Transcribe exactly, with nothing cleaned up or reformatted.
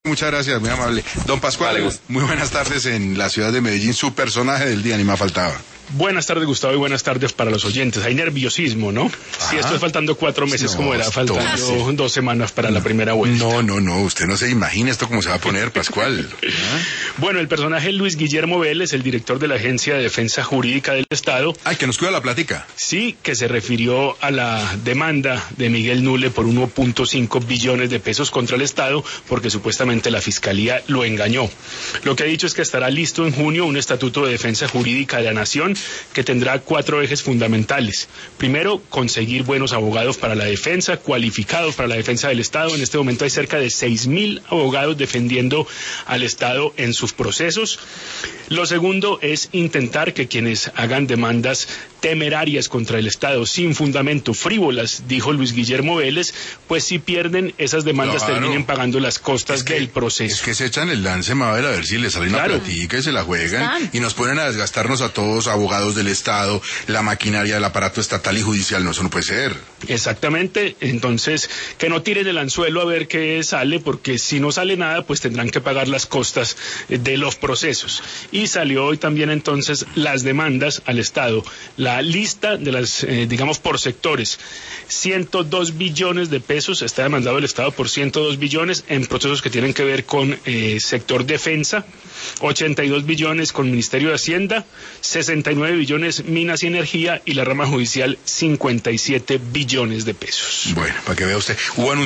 Muchas gracias, muy amable. Don Pascual, vale, muy buenas tardes en la ciudad de Medellín, su personaje del día, ni más faltaba. Buenas tardes, Gustavo, y buenas tardes para los oyentes. Hay nerviosismo, ¿no? Si sí, estoy faltando cuatro meses, no, como era faltando sí. dos semanas para la primera vuelta. No, no, no, usted no se imagina esto cómo se va a poner, Pascual. ¿Ah? Bueno, el personaje Luis Guillermo Vélez, el director de la Agencia de Defensa Jurídica del Estado. Ay, que nos cuida la plática. Sí, que se refirió a la demanda de Miguel Nule por uno punto cinco billones de pesos contra el Estado, porque supuestamente la Fiscalía lo engañó. Lo que ha dicho es que estará listo en junio un estatuto de defensa jurídica de la Nación, que tendrá cuatro ejes fundamentales. Primero, conseguir buenos abogados para la defensa, cualificados para la defensa del Estado. En este momento hay cerca de seis mil abogados defendiendo al Estado en sus procesos. Lo segundo es intentar que quienes hagan demandas temerarias contra el Estado, sin fundamento, frívolas, dijo Luis Guillermo Vélez, pues si pierden esas demandas, claro, terminen pagando las costas es que, del proceso. Es que se echan el lance, Mabel, a ver si les sale una claro. platica y se la juegan, Están. y nos ponen a desgastarnos a todos, abogados del Estado, la maquinaria del aparato estatal y judicial. No, eso no puede ser. Exactamente, entonces que no tiren el anzuelo a ver qué sale, porque si no sale nada, pues tendrán que pagar las costas de los procesos. Y salió hoy también entonces las demandas al Estado, la lista de las, eh, digamos, por sectores. ciento dos billones de pesos está demandado el Estado por ciento dos billones en procesos que tienen que ver con eh, sector defensa, ochenta y dos billones con Ministerio de Hacienda, sesenta y nueve billones Minas y Energía, y la rama judicial cincuenta y siete billones de pesos. Bueno, para que vea usted, hubo